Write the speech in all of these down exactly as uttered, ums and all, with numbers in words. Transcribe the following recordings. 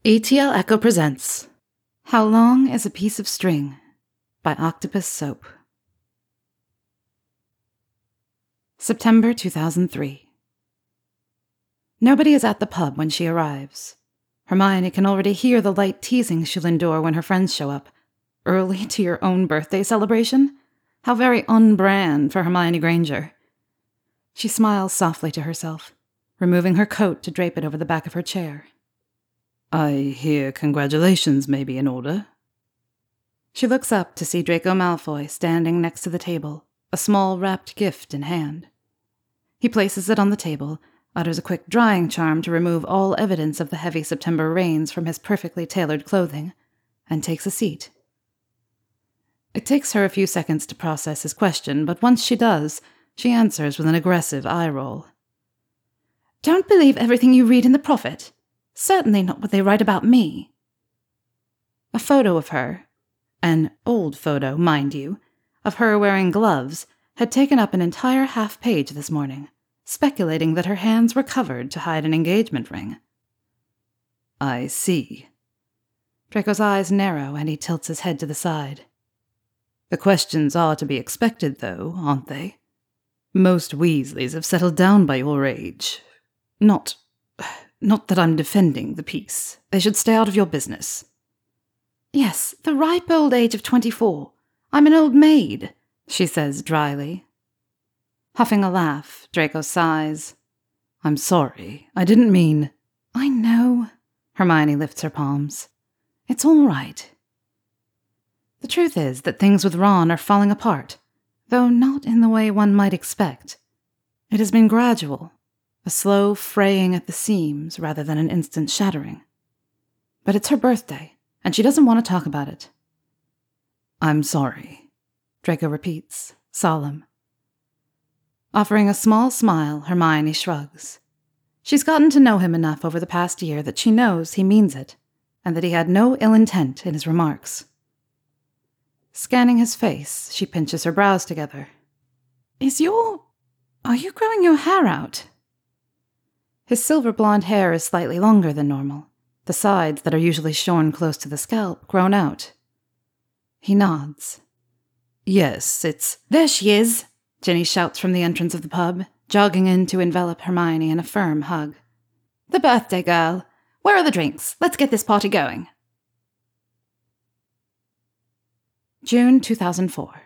E T L Echo presents How Long is a Piece of String by Octopus Soap. September two thousand three. Nobody is at the pub when she arrives. Hermione can already hear the light teasing she'll endure when her friends show up. Early to your own birthday celebration? How very on-brand for Hermione Granger. She smiles softly to herself, removing her coat to drape it over the back of her chair. I hear congratulations may be in order. She looks up to see Draco Malfoy standing next to the table, a small wrapped gift in hand. He places it on the table, utters a quick drying charm to remove all evidence of the heavy September rains from his perfectly tailored clothing, and takes a seat. It takes her a few seconds to process his question, but once she does, she answers with an aggressive eye roll. Don't believe everything you read in the Prophet. Certainly not what they write about me. A photo of her, an old photo, mind you, of her wearing gloves, had taken up an entire half page this morning, speculating that her hands were covered to hide an engagement ring. I see. Draco's eyes narrow and he tilts his head to the side. The questions are to be expected, though, aren't they? Most Weasleys have settled down by your age. Not... Not that I'm defending the piece. They should stay out of your business. Yes, the ripe old age of twenty-four. I'm an old maid, she says dryly. Huffing a laugh, Draco sighs. I'm sorry. I didn't mean... I know. Hermione lifts her palms. It's all right. The truth is that things with Ron are falling apart, though not in the way one might expect. It has been gradual. A slow fraying at the seams rather than an instant shattering. But it's her birthday, and she doesn't want to talk about it. I'm sorry, Draco repeats, solemn. Offering a small smile, Hermione shrugs. She's gotten to know him enough over the past year that she knows he means it, and that he had no ill intent in his remarks. Scanning his face, she pinches her brows together. Is your... Are you growing your hair out? His silver blonde hair is slightly longer than normal, the sides that are usually shorn close to the scalp grown out. He nods. Yes, it's... There she is, Ginny shouts from the entrance of the pub, jogging in to envelop Hermione in a firm hug. The birthday girl. Where are the drinks? Let's get this party going. June two thousand four.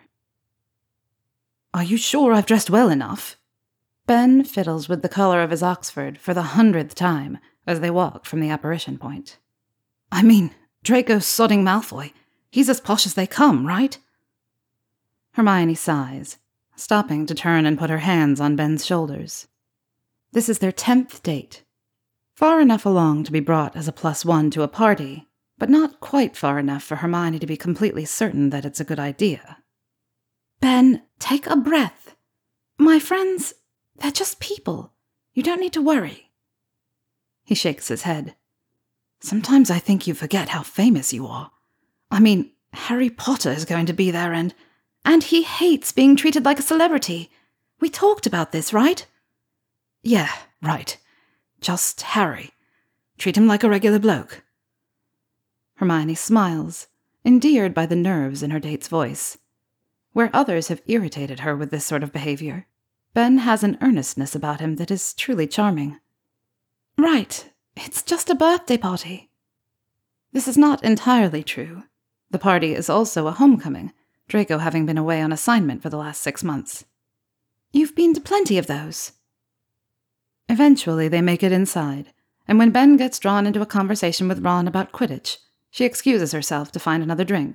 Are you sure I've dressed well enough? Ben fiddles with the collar of his Oxford for the hundredth time as they walk from the apparition point. I mean, Draco sodding Malfoy. He's as posh as they come, right? Hermione sighs, stopping to turn and put her hands on Ben's shoulders. This is their tenth date. Far enough along to be brought as a plus one to a party, but not quite far enough for Hermione to be completely certain that it's a good idea. Ben, take a breath. My friends... They're just people. You don't need to worry. He shakes his head. Sometimes I think you forget how famous you are. I mean, Harry Potter is going to be there and... And he hates being treated like a celebrity. We talked about this, right? Yeah, right. Just Harry. Treat him like a regular bloke. Hermione smiles, endeared by the nerves in her date's voice. Where others have irritated her with this sort of behavior, Ben has an earnestness about him that is truly charming. Right, it's just a birthday party. This is not entirely true. The party is also a homecoming, Draco having been away on assignment for the last six months. You've been to plenty of those. Eventually they make it inside, and when Ben gets drawn into a conversation with Ron about Quidditch, she excuses herself to find another drink.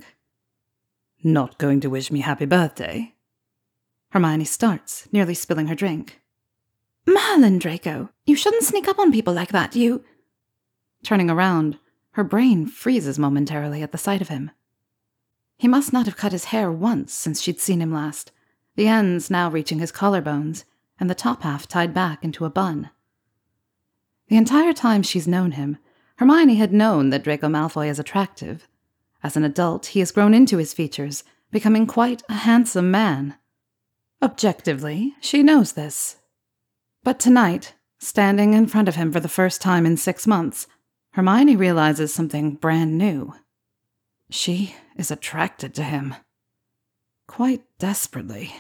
Not going to wish me happy birthday? Hermione starts, nearly spilling her drink. Merlin, Draco, you shouldn't sneak up on people like that, you... Turning around, her brain freezes momentarily at the sight of him. He must not have cut his hair once since she'd seen him last, the ends now reaching his collarbones, and the top half tied back into a bun. The entire time she's known him, Hermione had known that Draco Malfoy is attractive. As an adult, he has grown into his features, becoming quite a handsome man. Objectively, she knows this. But tonight, standing in front of him for the first time in six months, Hermione realizes something brand new. She is attracted to him. Quite desperately.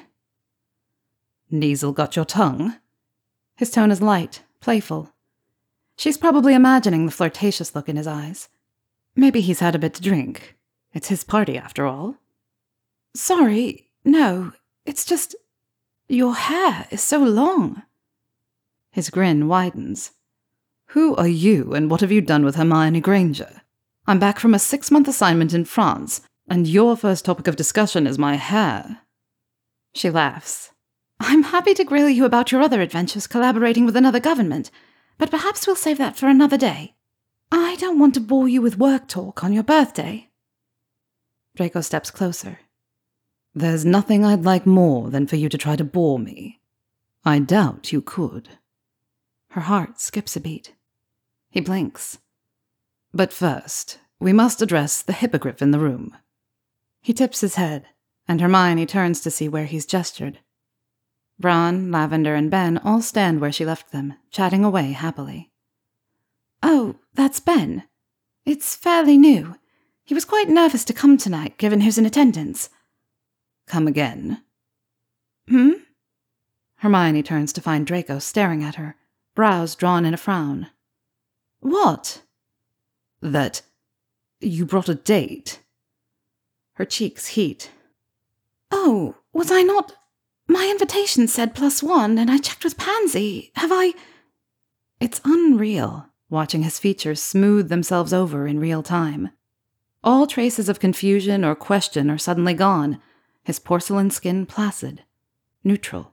Kneazle got your tongue? His tone is light, playful. She's probably imagining the flirtatious look in his eyes. Maybe he's had a bit to drink. It's his party, after all. Sorry, no, it's just... your hair is so long. His grin widens. Who are you, and what have you done with Hermione Granger? I'm back from a six-month assignment in France, and your first topic of discussion is my hair. She laughs. I'm happy to grill you about your other adventures collaborating with another government, but perhaps we'll save that for another day. I don't want to bore you with work talk on your birthday. Draco steps closer. There's nothing I'd like more than for you to try to bore me. I doubt you could. Her heart skips a beat. He blinks. But first, we must address the hippogriff in the room. He tips his head, and Hermione turns to see where he's gestured. Ron, Lavender, and Ben all stand where she left them, chatting away happily. Oh, that's Ben. It's fairly new. He was quite nervous to come tonight, given who's in attendance. Come again. Hmm? Hermione turns to find Draco staring at her, brows drawn in a frown. What? That you brought a date. Her cheeks heat. Oh, was I not... My invitation said plus one, and I checked with Pansy. Have I... It's unreal, watching his features smooth themselves over in real time. All traces of confusion or question are suddenly gone, his porcelain skin placid, neutral.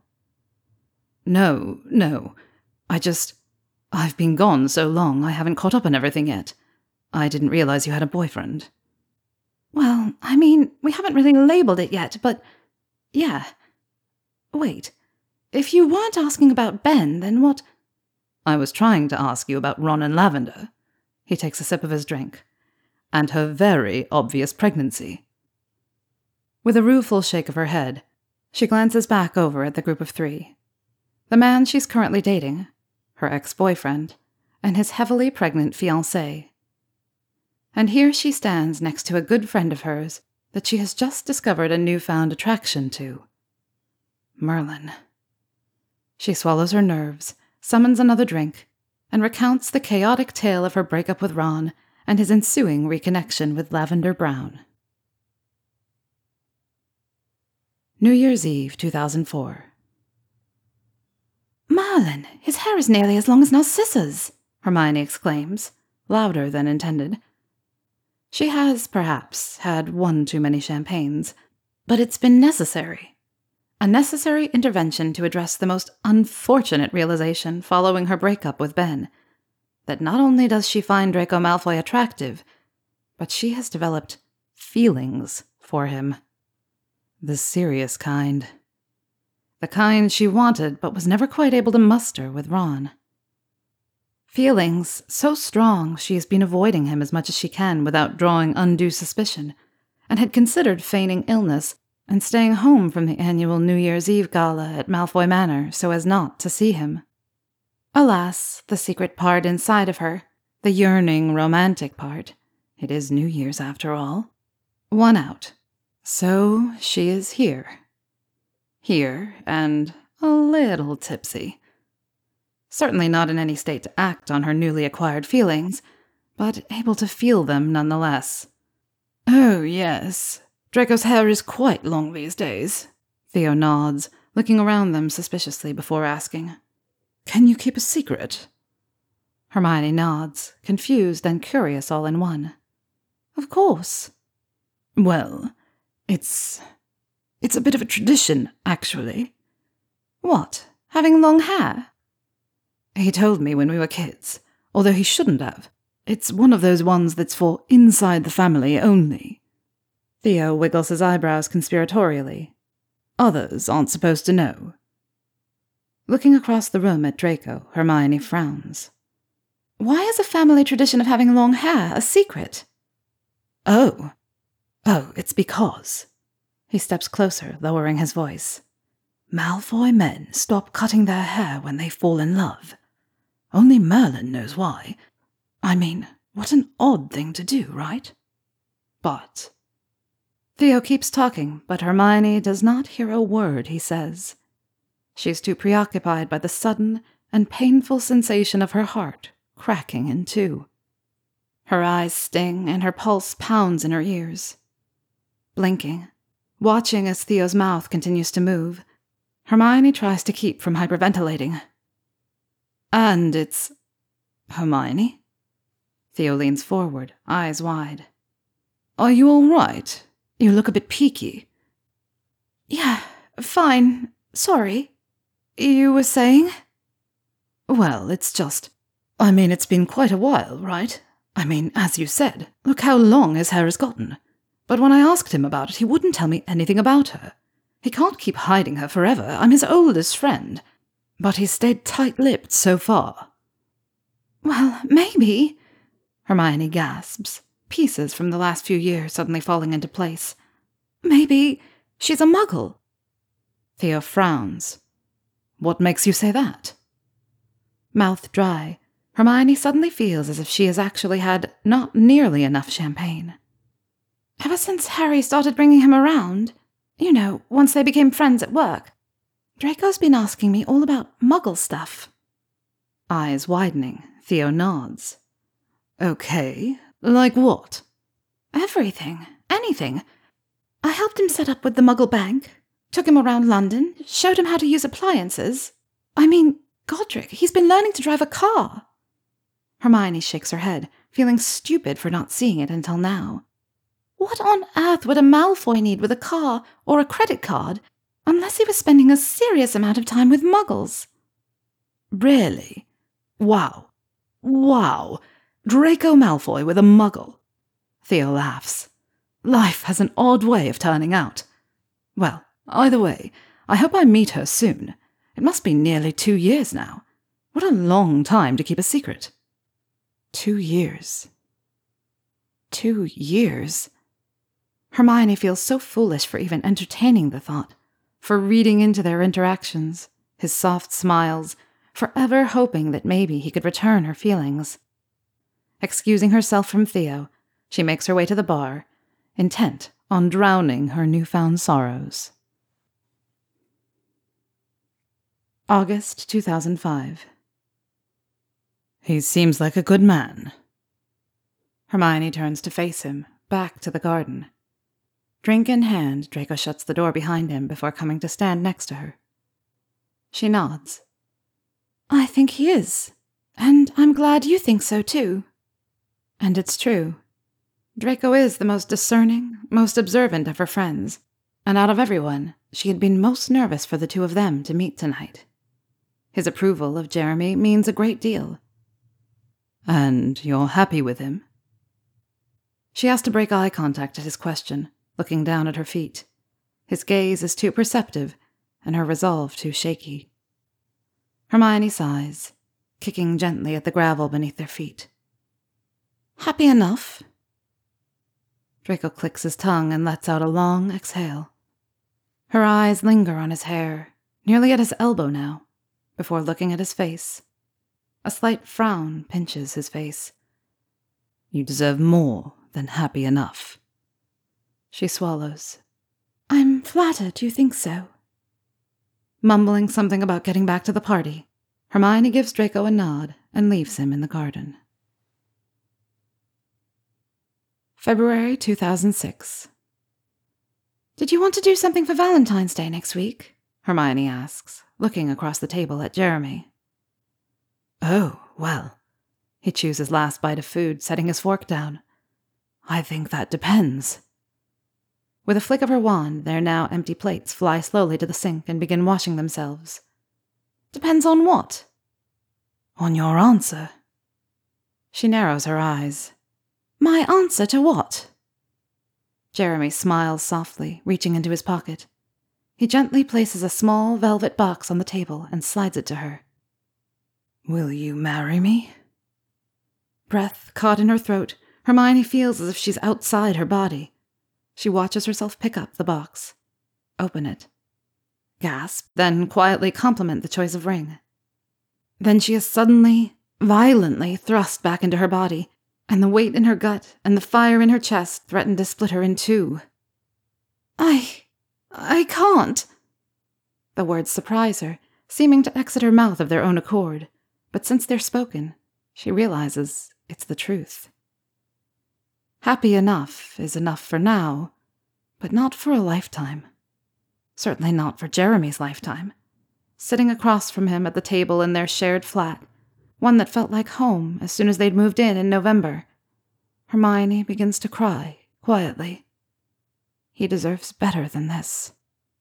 No, no, I just... I've been gone so long I haven't caught up on everything yet. I didn't realize you had a boyfriend. Well, I mean, we haven't really labeled it yet, but... yeah. Wait, if you weren't asking about Ben, then what... I was trying to ask you about Ron and Lavender. He takes a sip of his drink. And her very obvious pregnancy. With a rueful shake of her head, she glances back over at the group of three. The man she's currently dating, her ex-boyfriend, and his heavily pregnant fiancé. And here she stands next to a good friend of hers that she has just discovered a newfound attraction to. Merlin. She swallows her nerves, summons another drink, and recounts the chaotic tale of her breakup with Ron and his ensuing reconnection with Lavender Brown. New Year's Eve, two thousand four. Merlin, his hair is nearly as long as Narcissa's, Hermione exclaims, louder than intended. She has, perhaps, had one too many champagnes, but it's been necessary. A necessary intervention to address the most unfortunate realization following her breakup with Ben, that not only does she find Draco Malfoy attractive, but she has developed feelings for him. The serious kind. The kind she wanted but was never quite able to muster with Ron. Feelings so strong she has been avoiding him as much as she can without drawing undue suspicion, and had considered feigning illness and staying home from the annual New Year's Eve gala at Malfoy Manor so as not to see him. Alas, the secret part inside of her, the yearning, romantic part, it is New Year's after all, won out. So she is here. Here, and a little tipsy. Certainly not in any state to act on her newly acquired feelings, but able to feel them nonetheless. Oh, yes. Draco's hair is quite long these days. Theo nods, looking around them suspiciously before asking, Can you keep a secret? Hermione nods, confused and curious all in one. Of course. Well, it's... it's a bit of a tradition, actually. What, having long hair? He told me when we were kids, although he shouldn't have. It's one of those ones that's for inside the family only. Theo wiggles his eyebrows conspiratorially. Others aren't supposed to know. Looking across the room at Draco, Hermione frowns. Why is a family tradition of having long hair a secret? Oh. Oh, it's because... He steps closer, lowering his voice. Malfoy men stop cutting their hair when they fall in love. Only Merlin knows why. I mean, What an odd thing to do, right? But... Theo keeps talking, but Hermione does not hear a word he says. She's too preoccupied by the sudden and painful sensation of her heart cracking in two. Her eyes sting and her pulse pounds in her ears. Blinking, watching as Theo's mouth continues to move, Hermione tries to keep from hyperventilating. And it's... Hermione? Theo leans forward, eyes wide. Are you all right? You look a bit peaky. Yeah, fine. Sorry. You were saying? Well, it's just... I mean, it's been quite a while, right? I mean, as you said, look how long his hair has gotten. But when I asked him about it, he wouldn't tell me anything about her. He can't keep hiding her forever. I'm his oldest friend. But he's stayed tight-lipped so far. Well, maybe... Hermione gasps, pieces from the last few years suddenly falling into place. Maybe she's a muggle. Theo frowns. What makes you say that? Mouth dry, Hermione suddenly feels as if she has actually had not nearly enough champagne. Ever since Harry started bringing him around, you know, once they became friends at work, Draco's been asking me all about muggle stuff. Eyes widening, Theo nods. Okay, like what? Everything, anything. I helped him set up with the Muggle Bank, took him around London, showed him how to use appliances. I mean, Godric, he's been learning to drive a car. Hermione shakes her head, feeling stupid for not seeing it until now. What on earth would a Malfoy need with a car or a credit card, unless he was spending a serious amount of time with Muggles? Really? Wow. Wow. Draco Malfoy with a Muggle. Theo laughs. Life has an odd way of turning out. Well, either way, I hope I meet her soon. It must be nearly two years now. What a long time to keep a secret. Two years. Two years? Hermione feels so foolish for even entertaining the thought, for reading into their interactions, his soft smiles, forever hoping that maybe he could return her feelings. Excusing herself from Theo, she makes her way to the bar, intent on drowning her newfound sorrows. August two thousand five. He seems like a good man. Hermione turns to face him, back to the garden. Drink in hand, Draco shuts the door behind him before coming to stand next to her. She nods. I think he is, and I'm glad you think so too. And it's true. Draco is the most discerning, most observant of her friends, and out of everyone, she had been most nervous for the two of them to meet tonight. His approval of Jeremy means a great deal. And you're happy with him? She has to break eye contact at his question, looking down at her feet. His gaze is too perceptive, and her resolve too shaky. Hermione sighs, kicking gently at the gravel beneath their feet. Happy enough. Draco clicks his tongue and lets out a long exhale. Her eyes linger on his hair, nearly at his elbow now, before looking at his face. A slight frown pinches his face. You deserve more than happy enough. She swallows. I'm flattered you think so. Mumbling something about getting back to the party, Hermione gives Draco a nod and leaves him in the garden. February two thousand six. Did you want to do something for Valentine's Day next week? Hermione asks, looking across the table at Jeremy. Oh, well. He chews his last bite of food, setting his fork down. I think that depends. With a flick of her wand, their now empty plates fly slowly to the sink and begin washing themselves. Depends on what? On your answer. She narrows her eyes. My answer to what? Jeremy smiles softly, reaching into his pocket. He gently places a small velvet box on the table and slides it to her. Will you marry me? Breath caught in her throat, Hermione feels as if she's outside her body. She watches herself pick up the box, open it, gasp, then quietly compliment the choice of ring. Then she is suddenly, violently thrust back into her body, and the weight in her gut and the fire in her chest threatened to split her in two. I... I can't. The words surprise her, seeming to exit her mouth of their own accord, but since they're spoken, she realizes it's the truth. Happy enough is enough for now, but not for a lifetime. Certainly not for Jeremy's lifetime. Sitting across from him at the table in their shared flat, one that felt like home as soon as they'd moved in in November, Hermione begins to cry, quietly. He deserves better than this.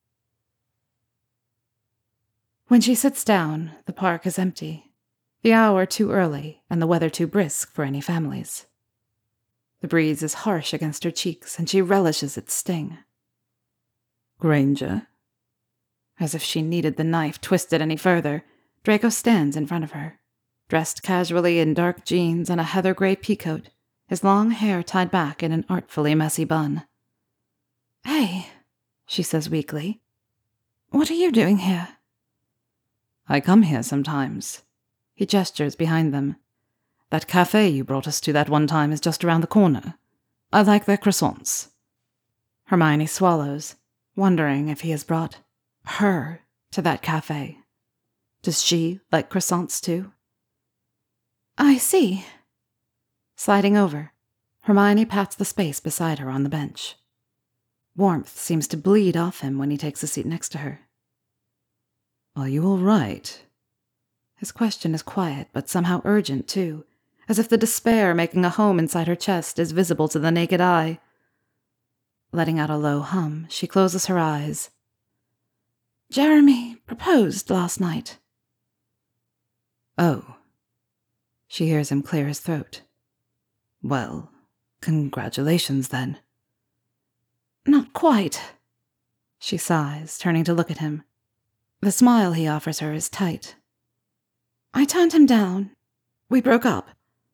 When she sits down, the park is empty, the hour too early and the weather too brisk for any families. The breeze is harsh against her cheeks, and she relishes its sting. Granger? As if she needed the knife twisted any further, Draco stands in front of her, dressed casually in dark jeans and a heather-gray peacoat, his long hair tied back in an artfully messy bun. Hey, she says weakly. What are you doing here? I come here sometimes. He gestures behind them. That cafe you brought us to that one time is just around the corner. I like their croissants. Hermione swallows, wondering if he has brought her to that cafe. Does she like croissants too? I see. Sliding over, Hermione pats the space beside her on the bench. Warmth seems to bleed off him when he takes a seat next to her. Are you all right? His question is quiet, but somehow urgent, too, as if the despair making a home inside her chest is visible to the naked eye. Letting out a low hum, she closes her eyes. Jeremy proposed last night. Oh. She hears him clear his throat. Well, congratulations then. Not quite. She sighs, turning to look at him. The smile he offers her is tight. I turned him down. We broke up.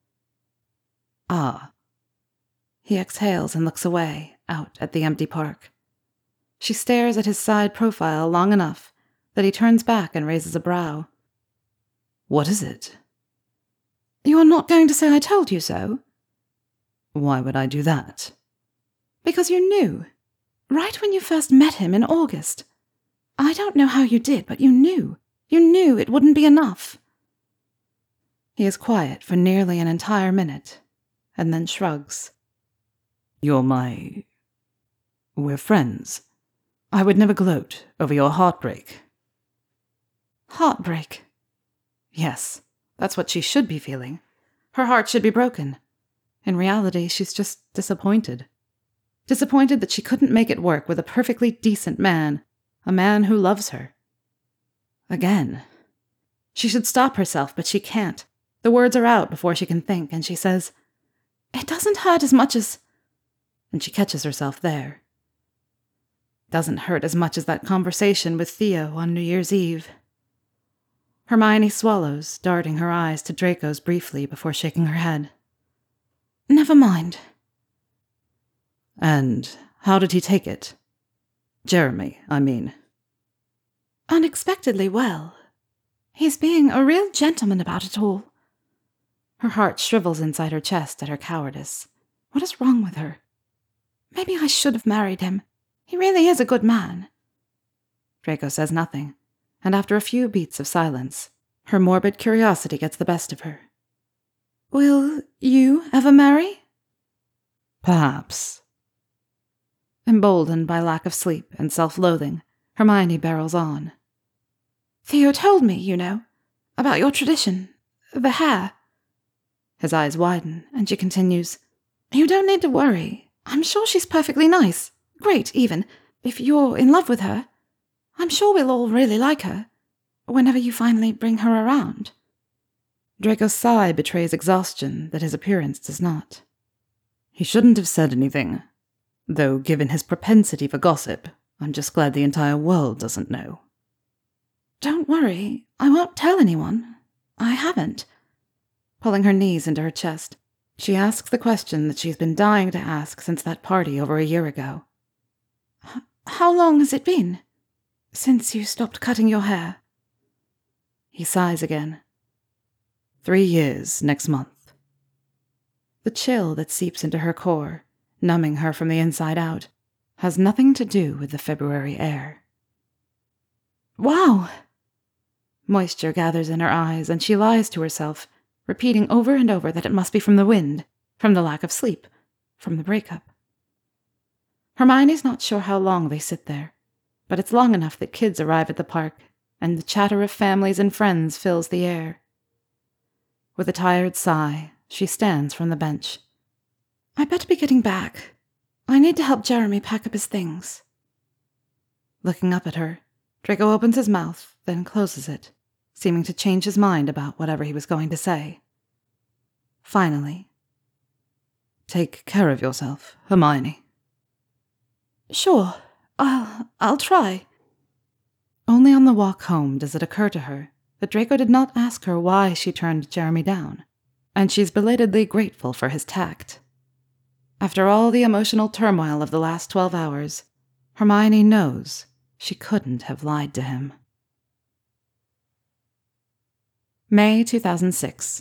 Ah. He exhales and looks away, out at the empty park. She stares at his side profile long enough that he turns back and raises a brow. What is it? You are not going to say I told you so? Why would I do that? Because you knew. Right when you first met him in August. I don't know how you did, but you knew. You knew it wouldn't be enough. He is quiet for nearly an entire minute, and then shrugs. You're my... We're friends. I would never gloat over your heartbreak. Heartbreak? Yes, that's what she should be feeling. Her heart should be broken. In reality, she's just disappointed. Disappointed that she couldn't make it work with a perfectly decent man, a man who loves her. Again. She should stop herself, but she can't. The words are out before she can think, and she says, It doesn't hurt as much as... And she catches herself there. Doesn't hurt as much as that conversation with Theo on New Year's Eve. Hermione swallows, darting her eyes to Draco's briefly before shaking her head. Never mind. And how did he take it? Jeremy, I mean. Unexpectedly well. He's being a real gentleman about it all. Her heart shrivels inside her chest at her cowardice. What is wrong with her? Maybe I should have married him. He really is a good man. Draco says nothing, and after a few beats of silence, her morbid curiosity gets the best of her. Will you ever marry? Perhaps. Emboldened by lack of sleep and self-loathing, Hermione barrels on. Theo told me, you know, about your tradition, the hair. His eyes widen, and she continues, You don't need to worry. I'm sure she's perfectly nice. Great, even, if you're in love with her. I'm sure we'll all really like her, whenever you finally bring her around. Draco's sigh betrays exhaustion that his appearance does not. He shouldn't have said anything, though given his propensity for gossip, I'm just glad the entire world doesn't know. Don't worry, I won't tell anyone. I haven't. Pulling her knees into her chest, she asks the question that she's been dying to ask since that party over a year ago. H- how long has it been? Since you stopped cutting your hair? He sighs again. Three years next month. The chill that seeps into her core, numbing her from the inside out, has nothing to do with the February air. Wow! Moisture gathers in her eyes, and she lies to herself, repeating over and over that it must be from the wind, from the lack of sleep, from the breakup. Hermione's not sure how long they sit there, but it's long enough that kids arrive at the park, and the chatter of families and friends fills the air. With a tired sigh, she stands from the bench. I better be getting back. I need to help Jeremy pack up his things. Looking up at her, Draco opens his mouth, then closes it, seeming to change his mind about whatever he was going to say. Finally, take care of yourself, Hermione. Sure, I'll, I'll try. Only on the walk home does it occur to her that Draco did not ask her why she turned Jeremy down, and she's belatedly grateful for his tact. After all the emotional turmoil of the last twelve hours, Hermione knows she couldn't have lied to him. May two thousand six.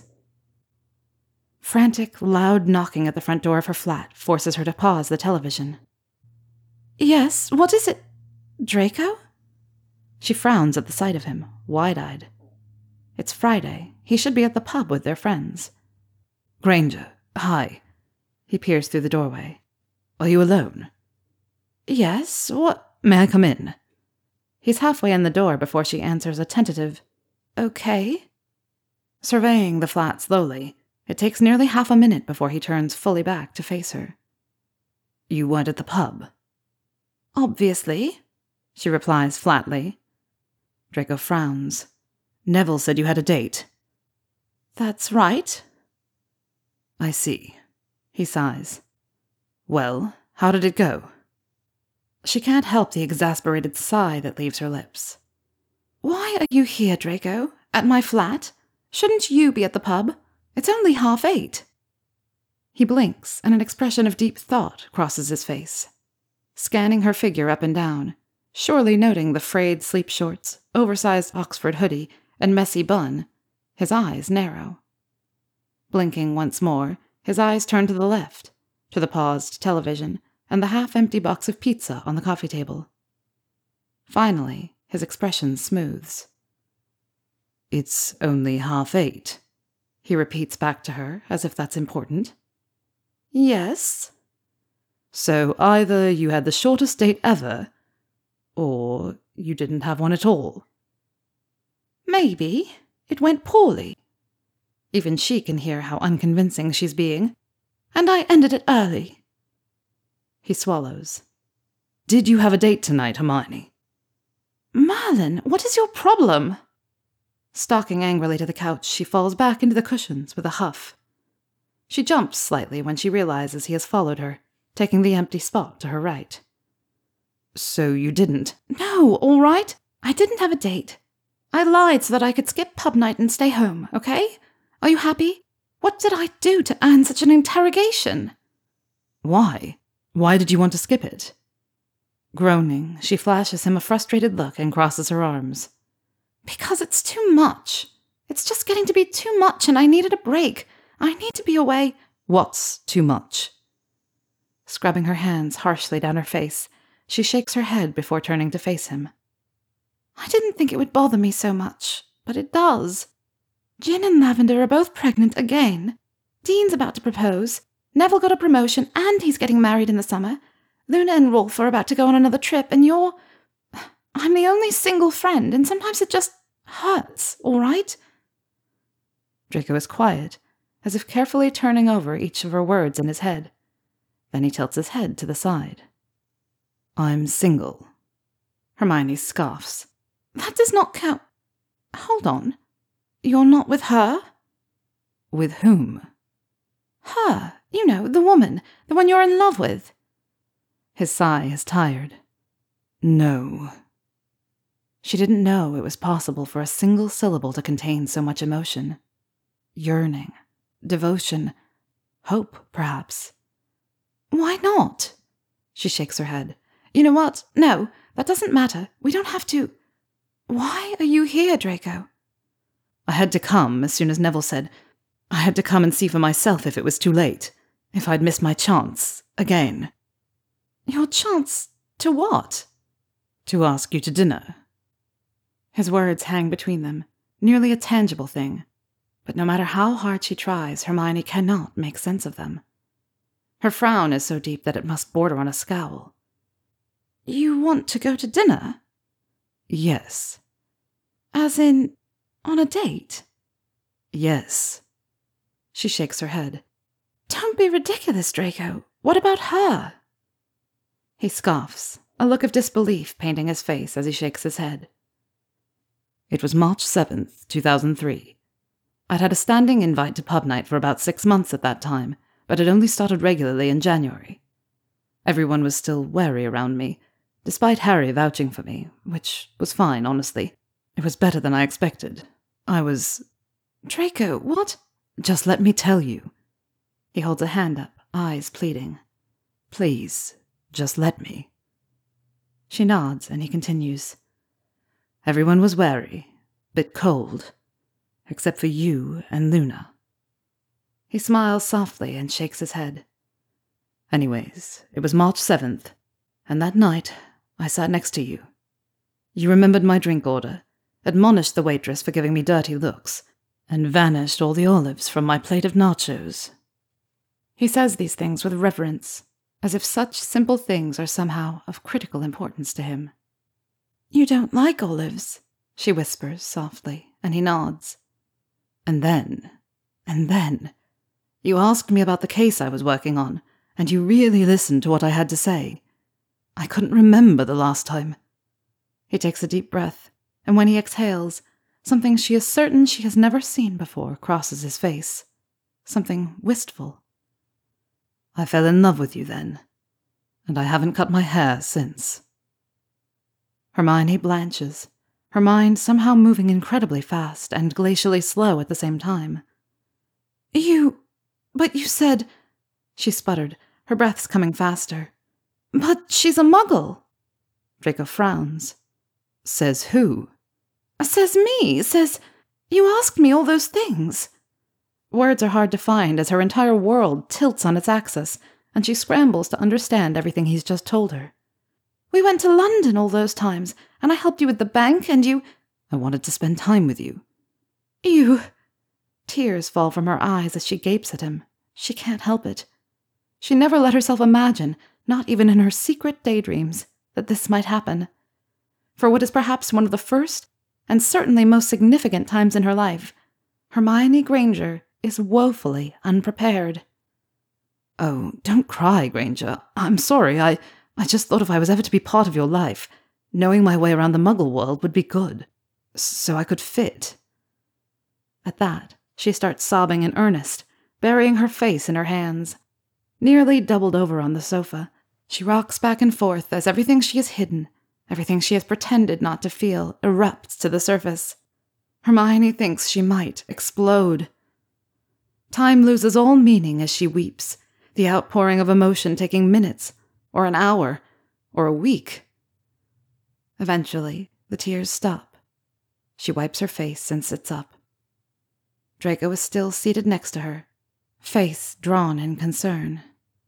Frantic, loud knocking at the front door of her flat forces her to pause the television. Yes, what is it? Draco? She frowns at the sight of him, wide-eyed. It's Friday. He should be at the pub with their friends. Granger, hi. He peers through the doorway. Are you alone? Yes, what? May I come in? He's halfway in the door before she answers a tentative, okay. Surveying the flat slowly, it takes nearly half a minute before he turns fully back to face her. You weren't at the pub? Obviously, she replies flatly. Draco frowns. Neville said you had a date. That's right. I see. He sighs. Well, how did it go? She can't help the exasperated sigh that leaves her lips. Why are you here, Draco? At my flat? Shouldn't you be at the pub? It's only half eight. He blinks, and an expression of deep thought crosses his face. Scanning her figure up and down, surely noting the frayed sleep shorts, oversized Oxford hoodie, and messy bun, his eyes narrow. Blinking once more, his eyes turn to the left, to the paused television, and the half-empty box of pizza on the coffee table. Finally, his expression smooths. It's only half eight, he repeats back to her, as if that's important. Yes. So either you had the shortest date ever, or you didn't have one at all. Maybe. It went poorly. Even she can hear how unconvincing she's being. And I ended it early. He swallows. Did you have a date tonight, Hermione? Merlin, what is your problem? Stalking angrily to the couch, she falls back into the cushions with a huff. She jumps slightly when she realizes he has followed her, taking the empty spot to her right. So you didn't? No, all right. I didn't have a date. I lied so that I could skip pub night and stay home, okay? Are you happy? What did I do to earn such an interrogation? Why? Why did you want to skip it? Groaning, she flashes him a frustrated look and crosses her arms. Because it's too much. It's just getting to be too much and I needed a break. I need to be away. What's too much? Scrubbing her hands harshly down her face, she shakes her head before turning to face him. I didn't think it would bother me so much, but it does. Gin and Lavender are both pregnant again. Dean's about to propose. Neville got a promotion and he's getting married in the summer. Luna and Rolf are about to go on another trip and you're... I'm the only single friend and sometimes it just hurts, all right? Draco is quiet, as if carefully turning over each of her words in his head. Then he tilts his head to the side. I'm single. Hermione scoffs. That does not count. Hold on. You're not with her? With whom? Her. You know, the woman. The one you're in love with. His sigh is tired. No. She didn't know it was possible for a single syllable to contain so much emotion. Yearning. Devotion. Hope, perhaps. Why not? She shakes her head. You know what? No, that doesn't matter. We don't have to... Why are you here, Draco? I had to come as soon as Neville said. I had to come and see for myself if it was too late. If I'd missed my chance, again. Your chance to what? To ask you to dinner. His words hang between them, nearly a tangible thing. But no matter how hard she tries, Hermione cannot make sense of them. Her frown is so deep that it must border on a scowl. You want to go to dinner? Yes. As in, on a date? Yes. She shakes her head. Don't be ridiculous, Draco. What about her? He scoffs, a look of disbelief painting his face as he shakes his head. It was March seventh, two thousand three. I'd had a standing invite to pub night for about six months at that time, but had only started regularly in January. Everyone was still wary around me, despite Harry vouching for me, which was fine, honestly. It was better than I expected. I was... Draco, what? Just let me tell you. He holds a hand up, eyes pleading. Please, just let me. She nods, and he continues. Everyone was wary, bit cold, except for you and Luna. He smiles softly and shakes his head. Anyways, it was March seventh, and that night I sat next to you. You remembered my drink order, admonished the waitress for giving me dirty looks, and vanished all the olives from my plate of nachos. He says these things with reverence, as if such simple things are somehow of critical importance to him. You don't like olives, she whispers softly, and he nods. And then, and then, you asked me about the case I was working on, and you really listened to what I had to say. I couldn't remember the last time. He takes a deep breath, and when he exhales, something she is certain she has never seen before crosses his face. Something wistful. I fell in love with you then, and I haven't cut my hair since. Hermione blanches, her mind somehow moving incredibly fast and glacially slow at the same time. You... but you said... She sputtered, her breaths coming faster. But she's a muggle. Draco frowns. Says who? Says me, says... You asked me all those things. Words are hard to find as her entire world tilts on its axis, and she scrambles to understand everything he's just told her. We went to London all those times, and I helped you with the bank, and you... I wanted to spend time with you. You... Tears fall from her eyes as she gapes at him. She can't help it. She never let herself imagine, not even in her secret daydreams, that this might happen. For what is perhaps one of the first, and certainly most significant times in her life, Hermione Granger is woefully unprepared. Oh, don't cry, Granger. I'm sorry, I... I just thought if I was ever to be part of your life, knowing my way around the Muggle world would be good, so I could fit. At that, she starts sobbing in earnest, burying her face in her hands. Nearly doubled over on the sofa, she rocks back and forth as everything she has hidden, everything she has pretended not to feel, erupts to the surface. Hermione thinks she might explode. Time loses all meaning as she weeps, the outpouring of emotion taking minutes, or an hour, or a week. Eventually, the tears stop. She wipes her face and sits up. Draco is still seated next to her, face drawn in concern.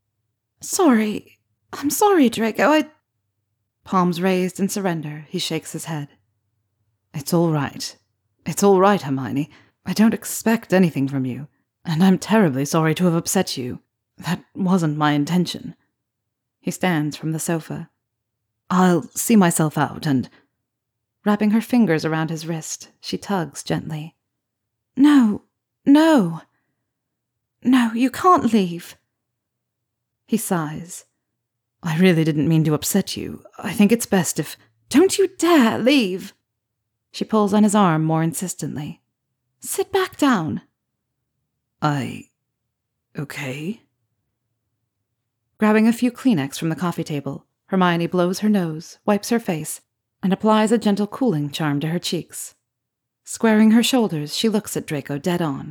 Sorry. I'm sorry, Draco. I... Palms raised in surrender, he shakes his head. It's all right. It's all right, Hermione. I don't expect anything from you, and I'm terribly sorry to have upset you. That wasn't my intention. He stands from the sofa. I'll see myself out and... Wrapping her fingers around his wrist, she tugs gently. No, no. No, you can't leave. He sighs. I really didn't mean to upset you. I think it's best if... Don't you dare leave! She pulls on his arm more insistently. Sit back down. I... okay? Grabbing a few Kleenex from the coffee table, Hermione blows her nose, wipes her face, and applies a gentle cooling charm to her cheeks. Squaring her shoulders, she looks at Draco dead on.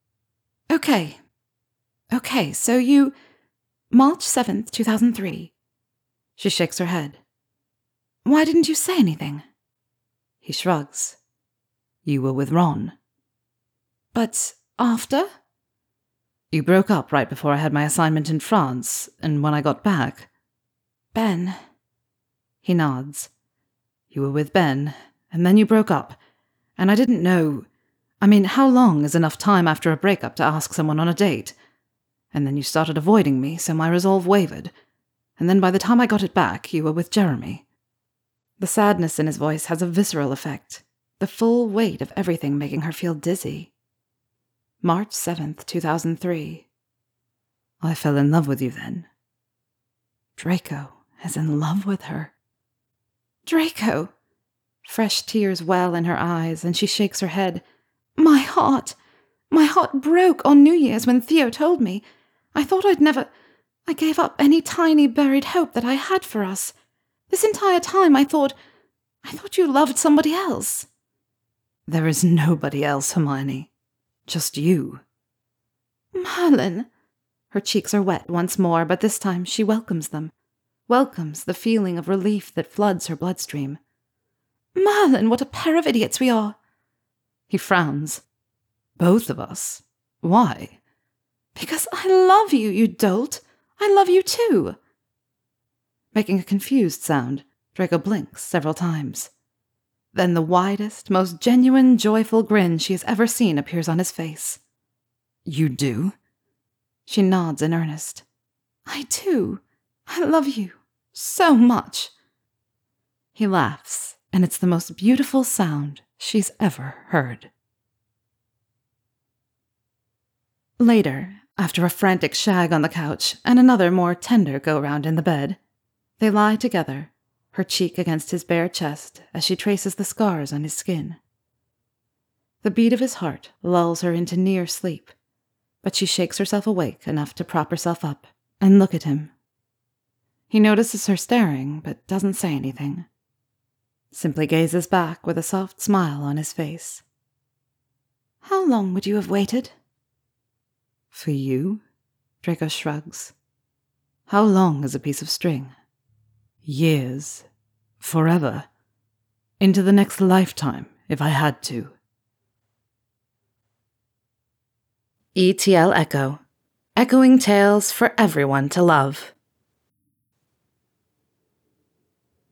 Okay. Okay, so you... March seventh, two thousand three. She shakes her head. Why didn't you say anything? He shrugs. You were with Ron. But after? You broke up right before I had my assignment in France, and when I got back... Ben. He nods. You were with Ben, and then you broke up, and I didn't know... I mean, how long is enough time after a breakup to ask someone on a date? And then you started avoiding me, so my resolve wavered. And then by the time I got it back, you were with Jeremy. The sadness in his voice has a visceral effect, the full weight of everything making her feel dizzy. March seventh, two thousand three. I fell in love with you then. Draco is in love with her. Draco! Fresh tears well in her eyes, and she shakes her head. My heart! My heart broke on New Year's when Theo told me. I thought I'd never... I gave up any tiny buried hope that I had for us. This entire time I thought... I thought you loved somebody else. There is nobody else, Hermione. Just you. Merlin. Her cheeks are wet once more, but this time she welcomes them. Welcomes the feeling of relief that floods her bloodstream. Merlin, what a pair of idiots we are. He frowns. Both of us? Why? Because I love you, you dolt. I love you too. Making a confused sound, Draco blinks several times. Then the widest, most genuine, joyful grin she has ever seen appears on his face. You do? She nods in earnest. I do. I love you so much. He laughs, and it's the most beautiful sound she's ever heard. Later, after a frantic shag on the couch and another more tender go-round in the bed, they lie together, her cheek against his bare chest as she traces the scars on his skin. The beat of his heart lulls her into near sleep, but she shakes herself awake enough to prop herself up and look at him. He notices her staring, but doesn't say anything. Simply gazes back with a soft smile on his face. How long would you have waited? For you? Draco shrugs. How long is a piece of string? Years. Forever. Into the next lifetime, if I had to. E T L Echo. Echoing tales for everyone to love.